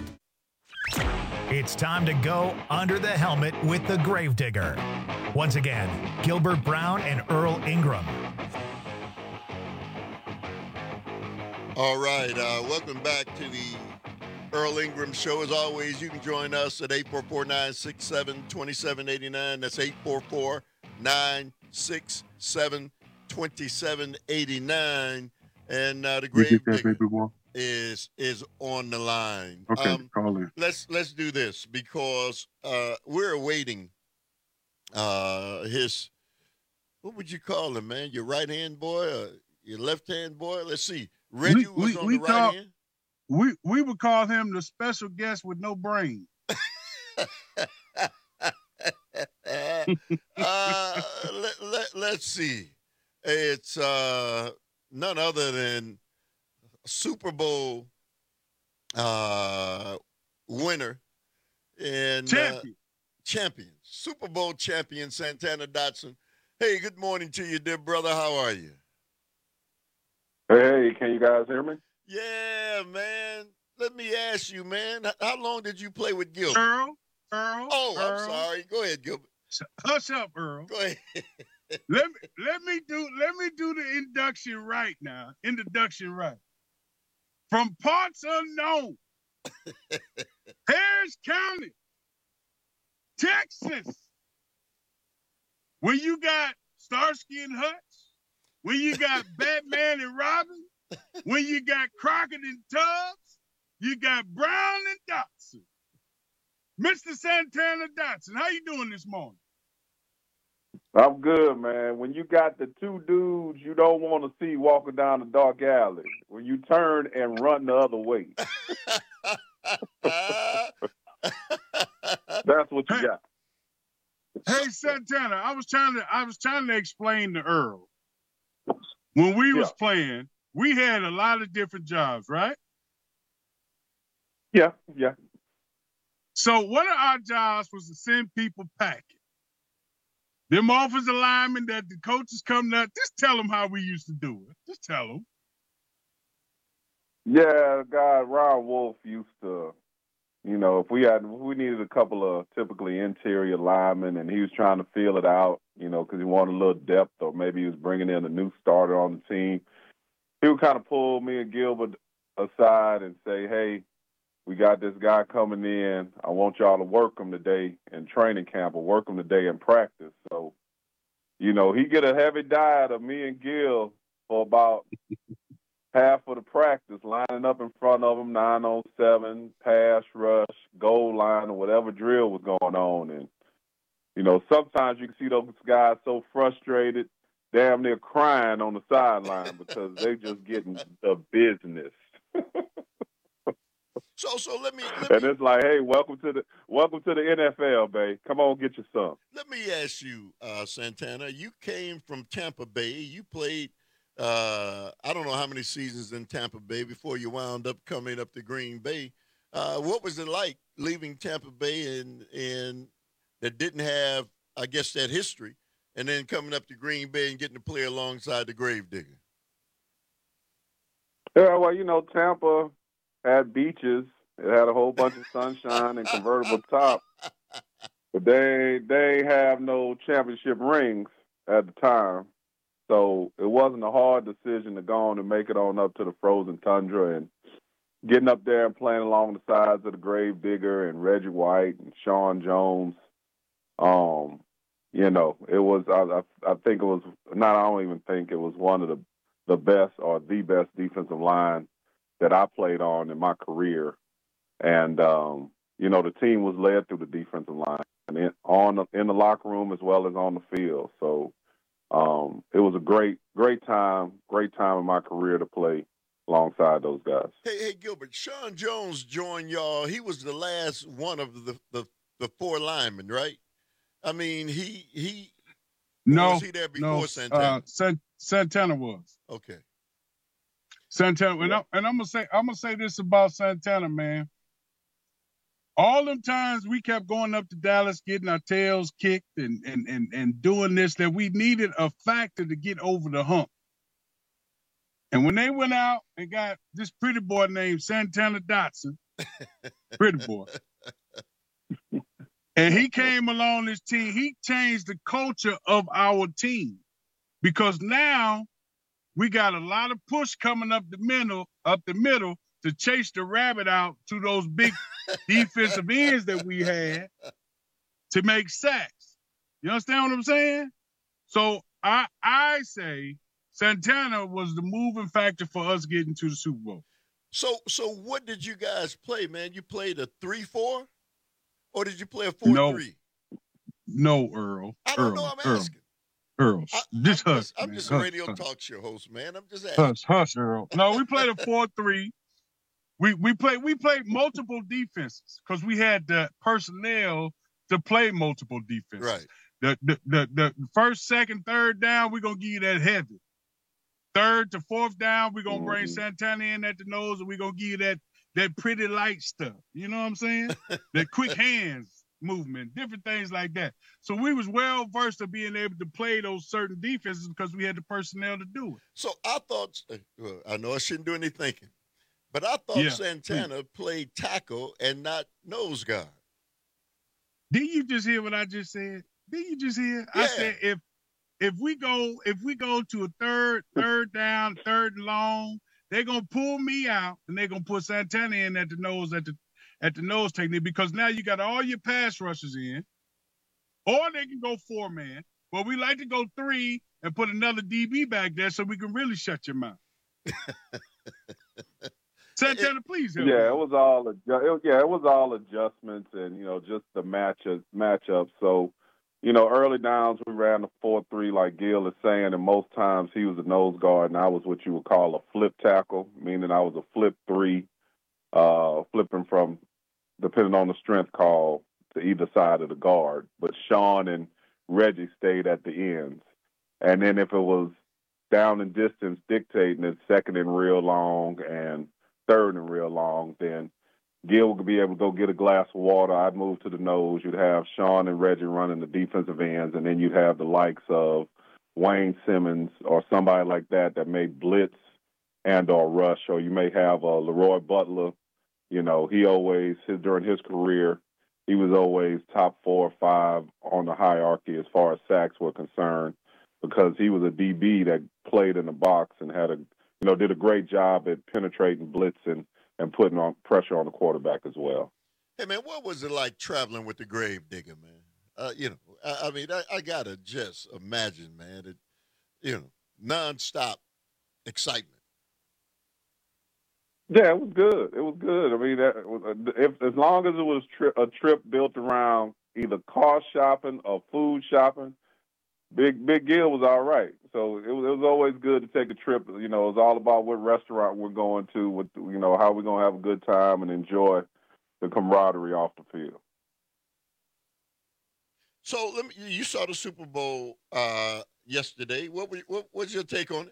It's time to go under the helmet with the Gravedigger. Once again, Gilbert Brown and Earl Ingram. All right, uh, welcome back to the Earl Ingram Show. As always, you can join us at eight four four, nine six seven, two seven eight nine. That's eight four four, nine six seven, two seven eight nine. And uh, the grave digger is is on the line. Okay, um, call in. Let's let's do this because uh, we're awaiting uh, his. What would you call him, man? Your right hand boy, or your left hand boy? Let's see. Reggie we, was we, on we the call, right hand. We we would call him the special guest with no brain. uh, let, let, let's see. It's uh, none other than Super Bowl uh, winner and champion. Uh, champion, Super Bowl champion Santana Dotson. Hey, good morning to you, dear brother. How are you? Hey, can you guys hear me? Yeah, man. Let me ask you, man. How long did you play with Gilbert? Earl, Earl. Oh, Earl. I'm sorry. Go ahead, Gilbert. Hush up, Earl. Go ahead. let me let me do let me do the induction right now. Introduction right. From parts unknown, Harris County, Texas. When you got Starsky and Hutch, when you got Batman and Robin, when you got Crockett and Tubbs, you got Brown and Dotson. Mister Santana Dotson, how you doing this morning? I'm good, man. When you got the two dudes you don't want to see walking down the dark alley, when you turn and run the other way. That's what you hey, got. Hey Santana, I was trying to I was trying to explain to Earl. When we yeah. was playing, we had a lot of different jobs, right? Yeah, yeah. So one of our jobs was to send people packing. Them offensive linemen that the coaches come up, just tell them how we used to do it. Just tell them. Yeah, guy Ron Wolf used to, you know, if we had, if we needed a couple of typically interior linemen, and he was trying to feel it out, you know, because he wanted a little depth, or maybe he was bringing in a new starter on the team. He would kind of pull me and Gilbert aside and say, "Hey, we got this guy coming in. I want y'all to work him today in training camp or work him today in practice." So, you know, he get a heavy diet of me and Gil for about half of the practice, lining up in front of him, nine on seven, pass rush, goal line, or whatever drill was going on. And, you know, sometimes you can see those guys so frustrated, damn near crying on the sideline because they just getting the business. So, so let me, let and me, it's like, hey, welcome to the welcome to the N F L, babe. Come on, get your son. Let me ask you, uh, Santana. You came from Tampa Bay. You played, uh, I don't know how many seasons in Tampa Bay before you wound up coming up to Green Bay. Uh, what was it like leaving Tampa Bay and and that didn't have, I guess, that history, and then coming up to Green Bay and getting to play alongside the Gravedigger? Yeah, well, you know, Tampa had beaches. It had a whole bunch of sunshine and convertible top. But they they have no championship rings at the time. So it wasn't a hard decision to go on and make it on up to the frozen tundra and getting up there and playing along the sides of the Gravedigger and Reggie White and Sean Jones. Um, you know, it was, I, I think it was, not, I don't even think it was one of the, the best or the best defensive line that I played on in my career. And, um, you know, the team was led through the defensive line and in, on the, in the locker room as well as on the field. So um, it was a great, great time, great time in my career to play alongside those guys. Hey, hey, Gilbert, Sean Jones joined y'all. He was the last one of the, the, the four linemen, right? I mean, he he. No, was he there before no, Santana? Uh, San, Santana was. Okay. Santana, and, I, and I'm gonna say I'm gonna say this about Santana, man. All them times we kept going up to Dallas, getting our tails kicked and and and and doing this, that we needed a factor to get over the hump. And when they went out and got this pretty boy named Santana Dotson, pretty boy, and he came along this team, he changed the culture of our team, because now we got a lot of push coming up the middle, up the middle to chase the rabbit out to those big defensive ends that we had to make sacks. You understand what I'm saying? So I I say Santana was the moving factor for us getting to the Super Bowl. So so what did you guys play, man? You played a three four? Or did you play a four no, three? No, Earl. I don't Earl, know. I'm Earl, asking. Earl, I, just I'm hush. just, I'm man. just hush, a radio hush. talk show host, man. I'm just asking. Hush, hush, Earl. No, we played a four three. We we played we played multiple defenses because we had the personnel to play multiple defenses. Right. The the the, the first, second, third down, we're gonna give you that heavy. Third to fourth down, we're gonna bring Santana in at the nose, and we're gonna give you that that pretty light stuff. You know what I'm saying? That quick hands. movement, different things like that. So we was well versed of being able to play those certain defenses because we had the personnel to do it. So I thought, well, I know I shouldn't do any thinking, but I thought Yeah. Santana played tackle and not nose guard. Did you just hear what I just said? Did you just hear? I said if if we go if we go to a third third down, third and long, they're gonna pull me out and they're gonna put Santana in at the nose at the at the nose technique because now you got all your pass rushers in, or they can go four man. But we like to go three and put another D B back there so we can really shut your mouth. Santana, please help. Yeah, it was all adju- it, yeah, it was all adjustments and you know just the matchup matchup. So, you know, early downs we ran the four three like Gil is saying, and most times he was a nose guard and I was what you would call a flip tackle, meaning I was a flip three, uh, flipping from depending on the strength call to either side of the guard. But Sean and Reggie stayed at the ends, and then if it was down and distance dictating it, second and real long and third and real long, then Gil would be able to go get a glass of water. I'd move to the nose. You'd have Sean and Reggie running the defensive ends, and then you'd have the likes of Wayne Simmons or somebody like that that may blitz and or rush, or you may have uh, Leroy Butler. You know, he always, his, during his career, he was always top four or five on the hierarchy as far as sacks were concerned because he was a D B that played in the box and had a you know, did a great job at penetrating, blitzing, and putting on pressure on the quarterback as well. Hey, man, what was it like traveling with the Gravedigger, man? Uh, you know, I, I mean, I, I got to just imagine, man, that, you know, nonstop excitement. Yeah, it was good. It was good. I mean, that was, if as long as it was tri- a trip built around either car shopping or food shopping, Big Big Gil was all right. So it was, it was always good to take a trip. You know, it was all about what restaurant we're going to, with you know how we're gonna have a good time and enjoy the camaraderie off the field. So let me. You saw the Super Bowl uh, yesterday. What, were, what what's your take on it?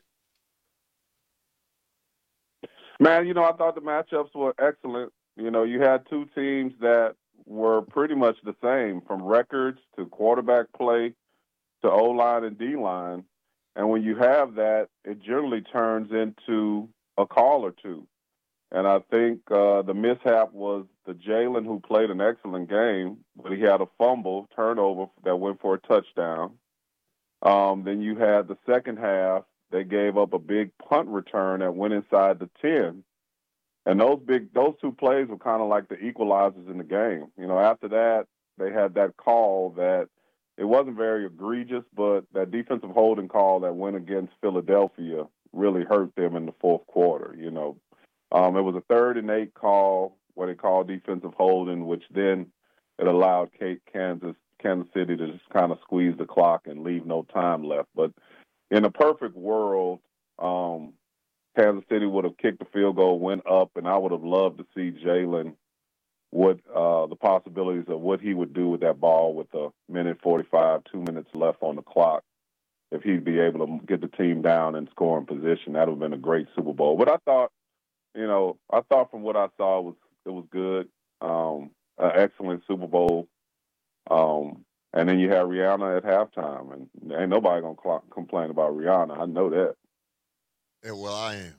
Man, you know, I thought the matchups were excellent. You know, you had two teams that were pretty much the same, from records to quarterback play to O-line and D-line. And when you have that, it generally turns into a call or two. And I think uh, the mishap was the Jalen, who played an excellent game, but he had a fumble turnover that went for a touchdown. Um, then you had the second half. They gave up a big punt return that went inside the ten. And those big, those two plays were kind of like the equalizers in the game. You know, after that, they had that call that it wasn't very egregious, but that defensive holding call that went against Philadelphia really hurt them in the fourth quarter. You know, um, it was a third and eight call, what they call defensive holding, which then it allowed Kansas, Kansas City to just kind of squeeze the clock and leave no time left. But in a perfect world, um, Kansas City would have kicked the field goal, went up, and I would have loved to see Jalen, what uh, the possibilities of what he would do with that ball with a minute forty-five, two minutes left on the clock. If he'd be able to get the team down and score in position, that would have been a great Super Bowl. But I thought, you know, I thought from what I saw, it was it was good, um, an excellent Super Bowl. Um, and then you have Rihanna at halftime, and ain't nobody gonna cl- complain about Rihanna. I know that. Yeah, well, I am.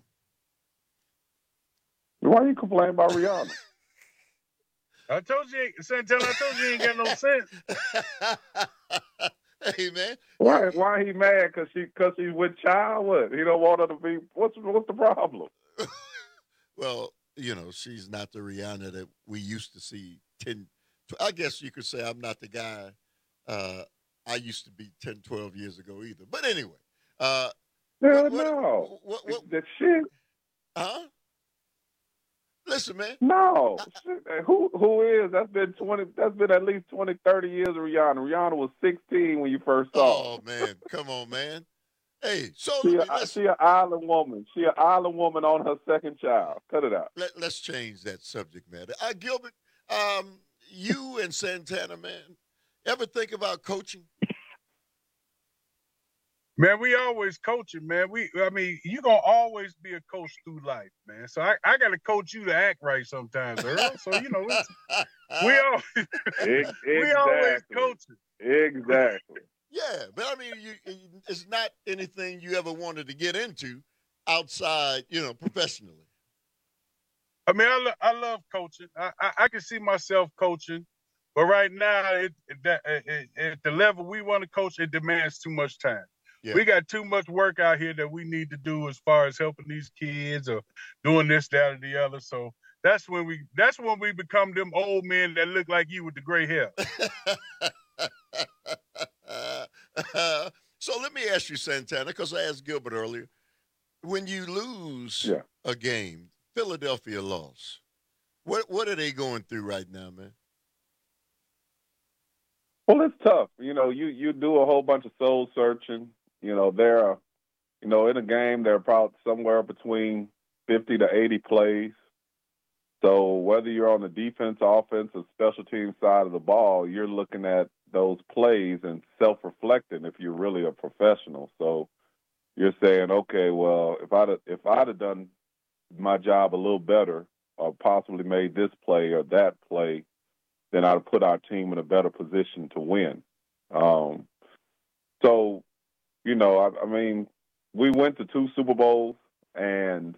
Why are you complaining about Rihanna? I told you, Santana, I told you you ain't got no sense. Hey, man. Why why he mad? Because she, cause she's with child? What? He don't want her to be, what's, what's the problem? Well, you know, she's not the Rihanna that we used to see ten. I guess you could say I'm not the guy uh, I used to be ten, twelve years ago either. But anyway. Uh, Hell what, no. What, what, what, that shit. Huh? Listen, man. No. Shit, who who is? That's been twenty. That's been at least twenty, thirty years of Rihanna. Rihanna was sixteen when you first saw her. Oh man, come on, man. Hey, so she, let me, a, she an island woman. She an island woman on her second child. Cut it out. Let, let's change that subject matter. Uh, Gilbert, um, you and Santana, man, ever think about coaching? Man, we always coaching, man. We, I mean, you gonna always be a coach through life, man. So I, I got to coach you to act right sometimes, Earl. So you know, we always, exactly. we always coaching. Exactly. Yeah, but I mean, you, it's not anything you ever wanted to get into outside, you know, professionally. I mean, I, lo- I love coaching. I, I I can see myself coaching, but right now, it, it, it, at the level we want to coach, it demands too much time. Yeah. We got too much work out here that we need to do as far as helping these kids or doing this, that, or the other. So that's when we that's when we become them old men that look like you with the gray hair. uh, so let me ask you, Santana, because I asked Gilbert earlier, when you lose yeah. a game, Philadelphia lost. What what are they going through right now, man? Well, it's tough. You know, you you do a whole bunch of soul searching. You know, there are, you know, in a game, there are probably somewhere between fifty to eighty plays. So whether you're on the defense, offense, or special team side of the ball, you're looking at those plays and self-reflecting if you're really a professional. So you're saying, okay, well, if I'd if I'd have done my job a little better or possibly made this play or that play, then I'd have put our team in a better position to win. Um, so, you know, I, I mean, we went to two Super Bowls, and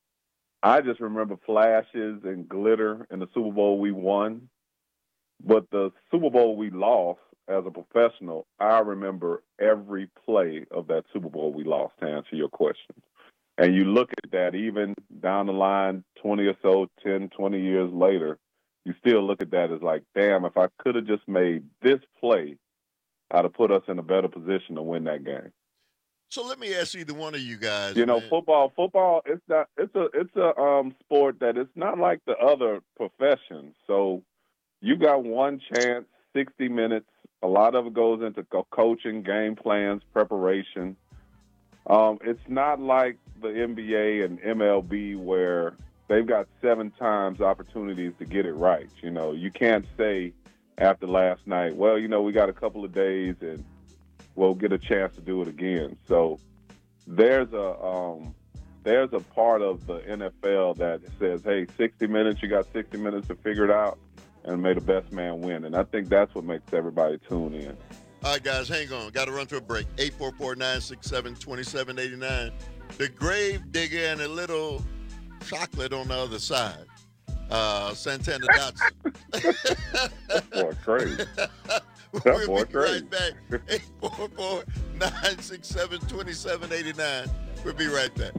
I just remember flashes and glitter in the Super Bowl we won. But the Super Bowl we lost as a professional, I remember every play of that Super Bowl we lost, to answer your question. And you look at that even down the line, twenty or so, ten, twenty years later, you still look at that as like, damn, if I could have just made this play, I'd have put us in a better position to win that game. So let me ask either one of you guys. You know, man. football, football, it's not, it's a, it's a um, sport that it's not like the other professions. So you got one chance, sixty minutes. A lot of it goes into co- coaching, game plans, preparation. Um, it's not like the N B A and M L B where they've got seven times opportunities to get it right. You know, you can't say after last night, well, you know, we got a couple of days and we'll get a chance to do it again. So there's a um, there's a part of the N F L that says, hey, sixty minutes, you got sixty minutes to figure it out and may the best man win. And I think that's what makes everybody tune in. All right, guys, hang on. Got to run to a break. eight four four, nine six seven, two seven eight nine. The grave digger and a little chocolate on the other side. Uh, Santana Dotson. That boy crazy. That we'll boy be crazy. right back. eight four four, nine six seven, two seven eight nine. We'll be right back.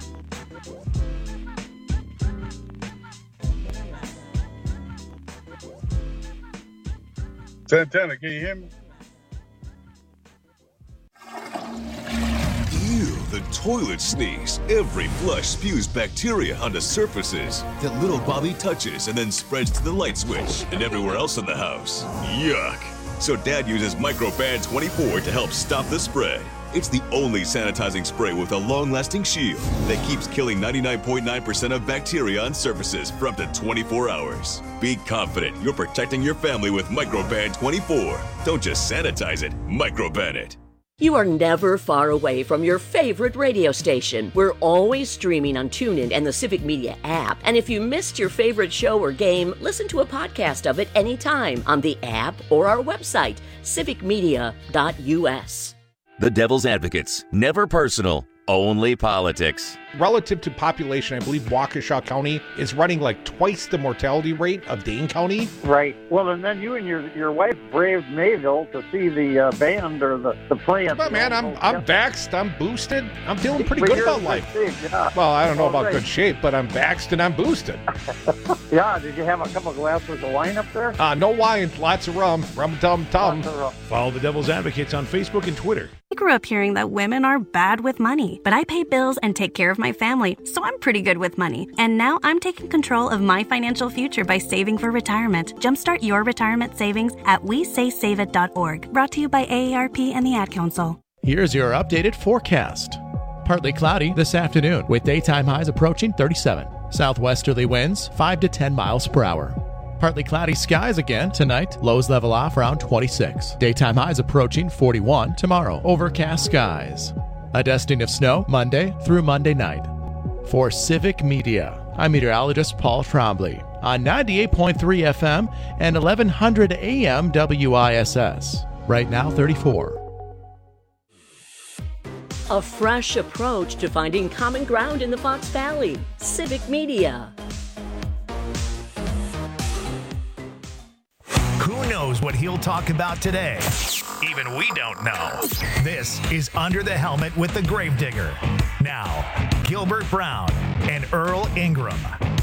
Santana, can you hear me? Ew, the toilet sneeze. Every flush spews bacteria onto surfaces that little Bobby touches and then spreads to the light switch and everywhere else in the house. Yuck. So Dad uses Microban twenty-four to help stop the spread. It's the only sanitizing spray with a long-lasting shield that keeps killing ninety-nine point nine percent of bacteria on surfaces for up to twenty-four hours. Be confident you're protecting your family with Microban twenty-four. Don't just sanitize it, Microban it. You are never far away from your favorite radio station. We're always streaming on TuneIn and the Civic Media app. And if you missed your favorite show or game, listen to a podcast of it anytime on the app or our website, civic media dot u s. The Devil's Advocates. Never personal, only politics. Relative to population, I believe Waukesha County is running like twice the mortality rate of Dane County. Right. Well, and then you and your your wife braved Mayville to see the uh, band or the, the plant. But man, I'm I'm vaxxed, I'm boosted, I'm feeling pretty But good you're about in life. good shape, yeah. Well, I don't know Oh, about great. good shape, but I'm vaxxed and I'm boosted. Yeah, did you have a couple glasses of wine up there? Uh, no wine, lots of rum, rum tum tum. Follow the Devil's Advocates on Facebook and Twitter. I grew up hearing that women are bad with money, but I pay bills and take care of my family, so I'm pretty good with money. And now I'm taking control of my financial future by saving for retirement. Jumpstart your retirement savings at we say save it dot org. Brought to you by A A R P and the Ad Council. Here's your updated forecast. Partly cloudy this afternoon with daytime highs approaching thirty-seven. Southwesterly winds five to ten miles per hour. Partly cloudy skies again tonight. Lows level off around twenty-six. Daytime highs approaching forty-one tomorrow. Overcast skies. A dusting of snow Monday through Monday night. For Civic Media, I'm meteorologist Paul Trombley on ninety-eight point three F M and eleven hundred A M W I S S. Right now, thirty-four. A fresh approach to finding common ground in the Fox Valley. Civic Media. Who knows what he'll talk about today? Even we don't know. This is Under the Helmet with the Gravedigger. Now, Gilbert Brown and Earl Ingram.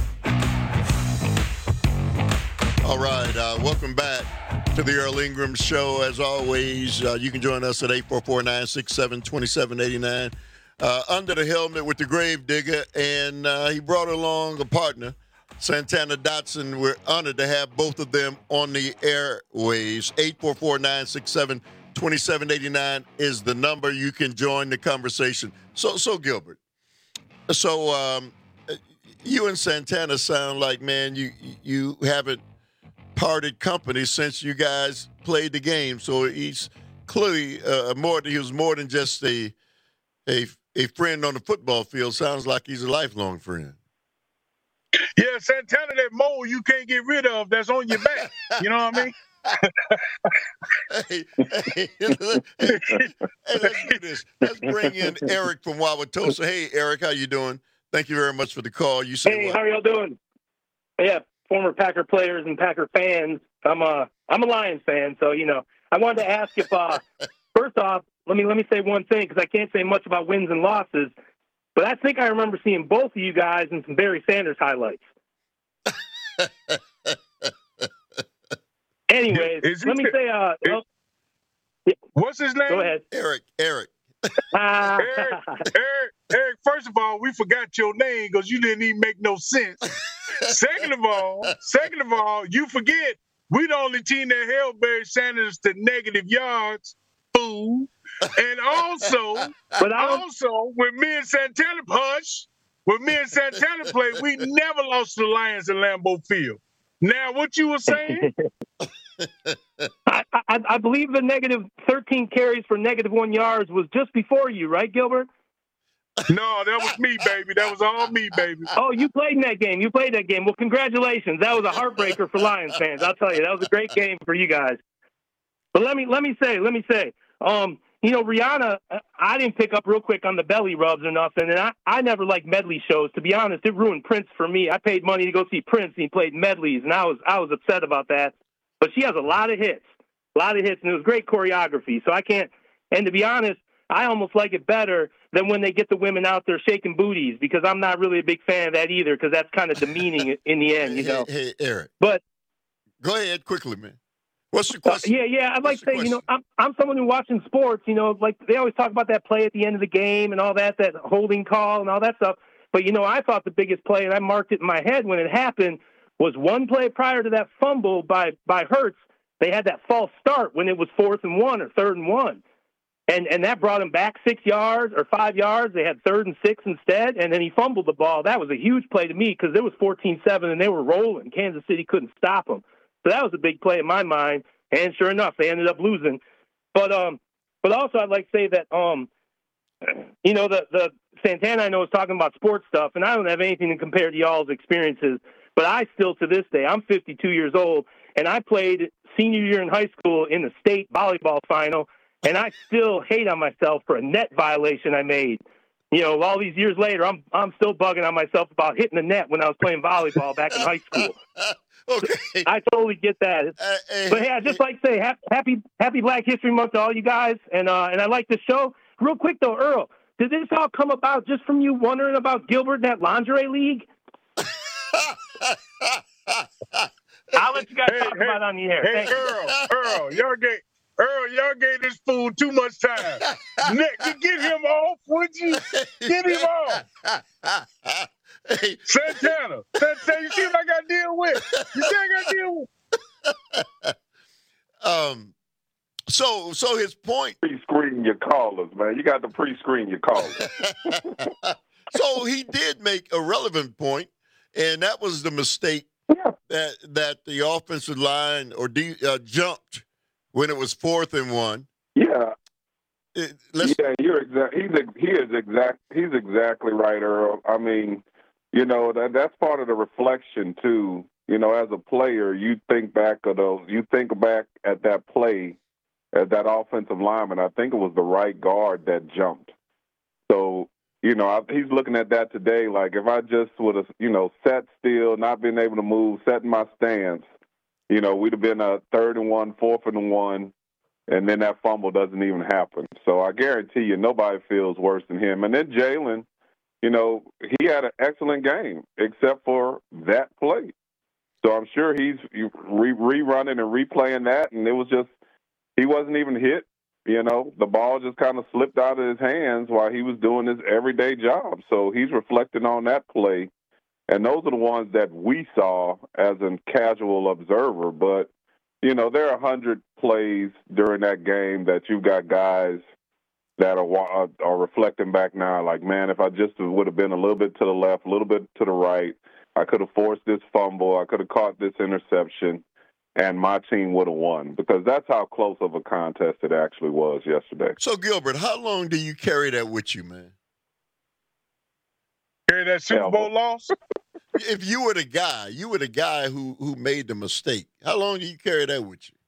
All right, uh, welcome back to the Earl Ingram Show. As always, uh, you can join us at eight four four, nine six seven, two seven eight nine. Uh, Under the Helmet with the Gravedigger, and uh, he brought along a partner, Santana Dotson. We're honored to have both of them on the airways. eight four four, nine six seven, two seven eight nine is the number. You can join the conversation. So, so Gilbert, so um, you and Santana sound like, man, you you haven't parted company since you guys played the game. So he's clearly uh, more. He was more than just a a a friend on the football field. Sounds like he's a lifelong friend. Yeah, Santana, that mole you can't get rid of that's on your back. You know what I mean? hey, hey, hey, hey, let's do this. Let's bring in Eric from Wauwatosa. Hey, Eric, how you doing? Thank you very much for the call. You say Hey, what? how are y'all doing? Yeah, former Packer players and Packer fans. I'm a I'm a Lions fan, so you know I wanted to ask if uh, first off, let me let me say one thing because I can't say much about wins and losses, but I think I remember seeing both of you guys in some Barry Sanders highlights. Anyways, Is let it- me say, uh, is- well, yeah, What's his name? go ahead. Eric, Eric. Uh, Eric, Eric, Eric, first of all, we forgot your name because you didn't even make no sense. Second of all, second of all, you forget we the only team that held Barry Sanders to negative yards, fool. And also, But I don't- also, when me and Santana hush, when me and Santana played, we never lost to the Lions at Lambeau Field. Now, what you were saying? I, I, I believe the negative thirteen carries for negative one yards was just before you, right, Gilbert? No, that was me, baby. That was all me, baby. Oh, you played in that game. You played that game. Well, congratulations. That was a heartbreaker for Lions fans. I'll tell you, that was a great game for you guys. But let me let me say, let me say, um, you know, Rihanna, I didn't pick up real quick on the belly rubs or nothing, and I, I never liked medley shows. To be honest, it ruined Prince for me. I paid money to go see Prince, and he played medleys, and I was I was upset about that. But she has a lot of hits, a lot of hits, and it was great choreography. So I can't. And to be honest, I almost like it better than when they get the women out there shaking booties, because I'm not really a big fan of that either, because that's kind of demeaning in the end, you know. Hey, hey, Eric. But go ahead quickly, man. What's the Uh, question? yeah, yeah. I'd like to say, you know, I'm I'm someone who watching sports. You know, like they always talk about that play at the end of the game and all that, that holding call and all that stuff. But you know, I thought the biggest play, and I marked it in my head when it happened, was one play prior to that fumble by by Hurts. They had that false start when it was fourth and one or third and one, and and that brought him back six yards or five yards. They had third and six instead, and then he fumbled the ball. That was a huge play to me because it was fourteen seven and they were rolling. Kansas City couldn't stop them. So that was a big play in my mind, and sure enough, they ended up losing. But um, but also I'd like to say that um, you know, the the Santana I know is talking about sports stuff, and I don't have anything to compare to y'all's experiences. But I still, to this day, I'm fifty-two years old, and I played senior year in high school in the state volleyball final, and I still hate on myself for a net violation I made. You know, all these years later, I'm I'm still bugging on myself about hitting the net when I was playing volleyball back in high school. Okay. I totally get that. Uh, hey, But hey, I'd just like to say ha- happy Happy Black History Month to all you guys, and uh, and I like the show. Real quick though, Earl, did this all come about just from you wondering about Gilbert in that lingerie league? I'll let you guys Hey, talk hey, about it on the air. Hey, Thank you. Earl, Earl, y'all gave, Earl, y'all gave this fool too much time. Nick, get him off, would you? Get him off. Hey. Santana, Santana, you see what I got to deal with? You see what I got to deal with? Um, so, so his point. Pre-screen your callers, man. You got to pre-screen your callers. So he did make a relevant point, and that was the mistake that that the offensive line or de- uh, jumped when it was fourth and one. Yeah. It, yeah, you're exact. He's ex- he is exact. He's exactly right, Earl. I mean, you know that that's part of the reflection too. You know, as a player, you think back of those. You think back at that play, at that offensive lineman. I think it was the right guard that jumped. So, you know, I, he's looking at that today. Like if I just would have, you know, sat still, not been able to move, sat in my stance, you know, we'd have been a third and one, fourth and one. And then that fumble doesn't even happen. So I guarantee you nobody feels worse than him. And then Jalen, you know, he had an excellent game except for that play. So I'm sure he's re- rerunning and replaying that, and it was just he wasn't even hit. You know, the ball just kind of slipped out of his hands while he was doing his everyday job. So he's reflecting on that play. And those are the ones that we saw as a casual observer. But you know, there are a hundred plays during that game that you've got guys that are are reflecting back now, like, man, if I just would have been a little bit to the left, a little bit to the right, I could have forced this fumble, I could have caught this interception, and my team would have won. Because that's how close of a contest it actually was yesterday. So, Gilbert, how long do you carry that with you, man? Carry that Super Bowl loss? If you were the guy, you were the guy who who made the mistake. How long do you carry that with you?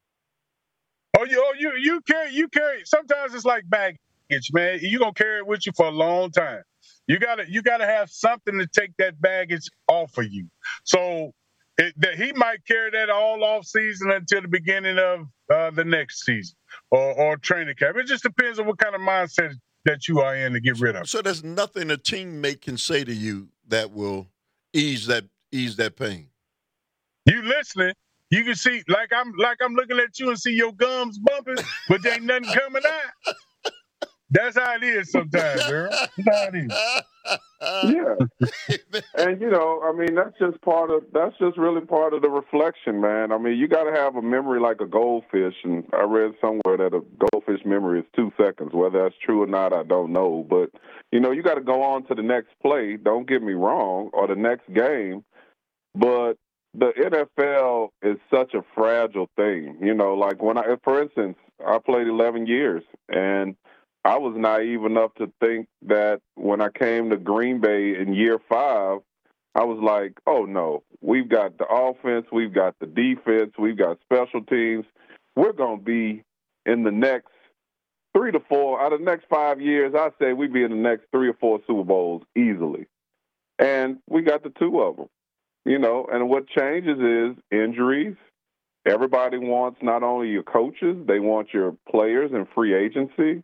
Oh, you, oh, you, you carry, you carry. Sometimes it's like baggage, man. You gonna carry it with you for a long time. You gotta, you gotta have something to take that baggage off of you. So it, that he might carry that all off season until the beginning of uh, the next season or, or training camp. It just depends on what kind of mindset that you are in to get rid of. So there's nothing a teammate can say to you that will ease that ease that pain. You listening? You can see like I'm like I'm looking at you and see your gums bumping, but there ain't nothing coming out. That's how it is sometimes, girl. That's how it is. Yeah, and you know, I mean, that's just part of that's just really part of the reflection, man. I mean, you got to have a memory like a goldfish, and I read somewhere that a goldfish memory is two seconds. Whether that's true or not, I don't know. But you know, you got to go on to the next play. Don't get me wrong, or the next game. But the N F L is such a fragile thing. You know, like when I, for instance, I played eleven years, and I was naive enough to think that when I came to Green Bay in year five, I was like, oh, no, we've got the offense, we've got the defense, we've got special teams. We're going to be in the next three to four, out of the next five years, I say we'd be in the next three or four Super Bowls easily. And we got the two of them, you know, and what changes is injuries. Everybody wants not only your coaches, they want your players and free agency.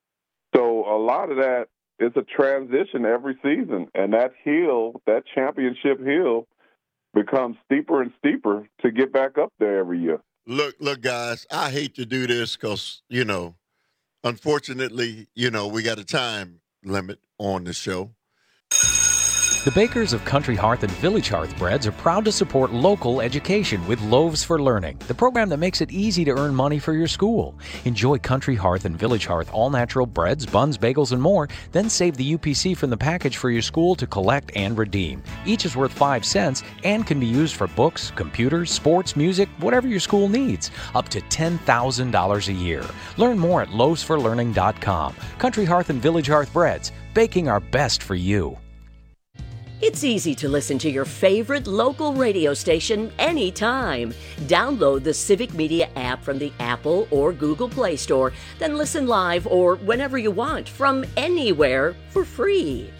So a lot of that is a transition every season, and that hill, that championship hill, becomes steeper and steeper to get back up there every year. Look, look, guys, I hate to do this because, you know, unfortunately, you know, we got a time limit on the show. The bakers of Country Hearth and Village Hearth Breads are proud to support local education with Loaves for Learning, the program that makes it easy to earn money for your school. Enjoy Country Hearth and Village Hearth all-natural breads, buns, bagels, and more. Then save the U P C from the package for your school to collect and redeem. Each is worth five cents and can be used for books, computers, sports, music, whatever your school needs. Up to ten thousand dollars a year. Learn more at loaves for learning dot com. Country Hearth and Village Hearth Breads, baking our best for you. It's easy to listen to your favorite local radio station anytime. Download the Civic Media app from the Apple or Google Play Store, then listen live or whenever you want from anywhere for free.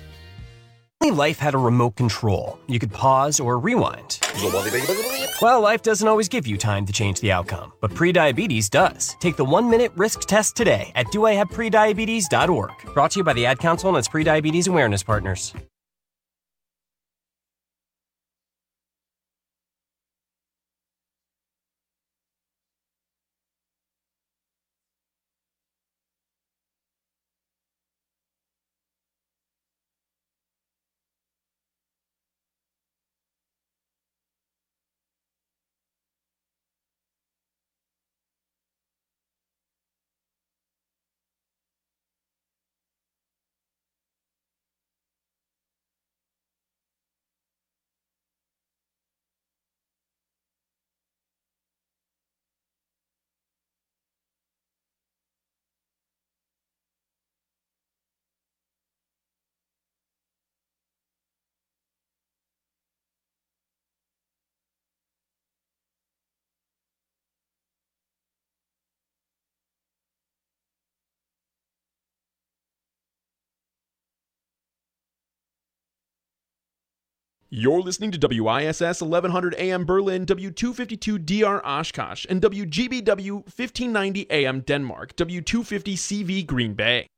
Life had a remote control. You could pause or rewind. Well, life doesn't always give you time to change the outcome, but prediabetes does. Take the one-minute risk test today at do I have prediabetes dot org. Brought to you by the Ad Council and its prediabetes awareness partners. You're listening to W I S S eleven hundred A M Berlin, W two fifty-two D R Oshkosh, and W G B W fifteen ninety A M Denmark, W two fifty C V Green Bay.